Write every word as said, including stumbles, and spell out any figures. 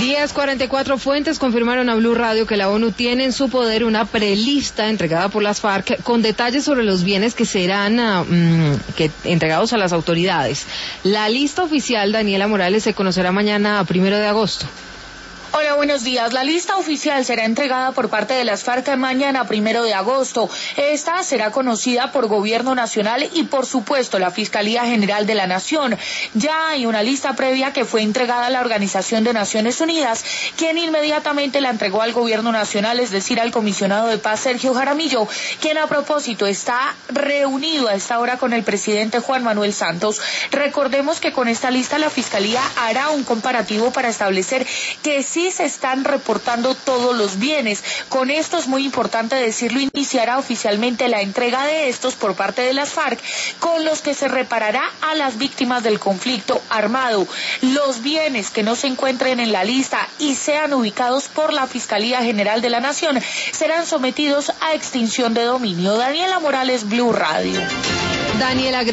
diez cuarenta y cuatro fuentes confirmaron a Blue Radio que la ONU tiene en su poder una prelista entregada por las FARC con detalles sobre los bienes que serán uh, mm, que, entregados a las autoridades. La lista oficial, Daniela Morales, se conocerá mañana a primero de agosto. Hola, buenos días. La lista oficial será entregada por parte de las FARC mañana, primero de agosto. Esta será conocida por Gobierno Nacional y, por supuesto, la Fiscalía General de la Nación. Ya hay una lista previa que fue entregada a la Organización de Naciones Unidas, quien inmediatamente la entregó al Gobierno Nacional, es decir, al comisionado de paz Sergio Jaramillo, quien a propósito está reunido a esta hora con el presidente Juan Manuel Santos. Recordemos que con esta lista la Fiscalía hará un comparativo para establecer que sí se están reportando todos los bienes. Con esto es muy importante decirlo, iniciará oficialmente la entrega de estos por parte de las FARC, con los que se reparará a las víctimas del conflicto armado. Los bienes que no se encuentren en la lista y sean ubicados por la Fiscalía General de la Nación serán sometidos a extinción de dominio. Daniela Morales, Blue Radio. Daniela